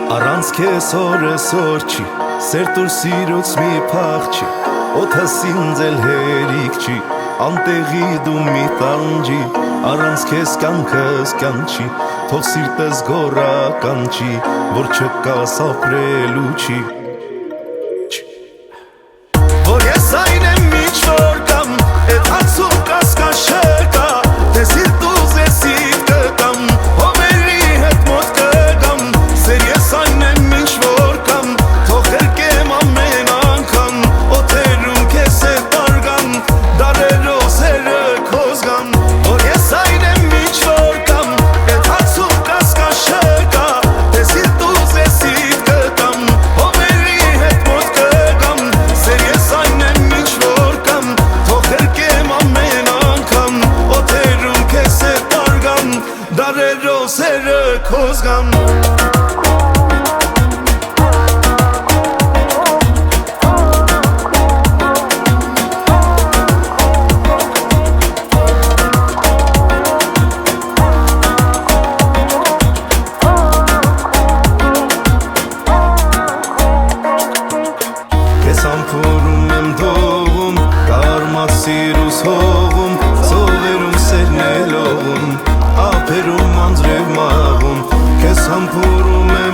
Առանց քեզ օրս օր չի, սերտուր սիրուց մի փախ չի, օդս ինձ էլ հերիք չի, անտեղի դու մի տանջի, առանց քեզ կյանքս կանչի, թող սիրտս գոռա կանչի, որ չկաս ապրելու չի, որ ես այն եմ ինչ որ կամ, էդ հացու կասկաշը կա, թե սիրտ ուզես իտ կտամ, հոմերի հետ մոտ կգամ, սեր ես այն եմ ինչ որ կամ, թող հրկեմ ամեն անգամ, օթերում քեզ հետ արգամ, դարերով սերը քո զգամ, որ ես այն եմ ինչ որ կամ, էդ հացու կասկաշը կա, թե սիրտ ուզես իտ կտամ, հոմերի հետ մոտ կգամ, սեր ես այն եմ ինչ որ կամ, թող հրկեմ ամեն անգամ, օթերում քեզ հետ արգամ, դարերով սերը քո զգամ Ես ամփորում եմ դողում, կարմած սիրուս հողում, սովերում սերն է լողում, ափերում անձրև մաղում, քեզ համբուրում եմ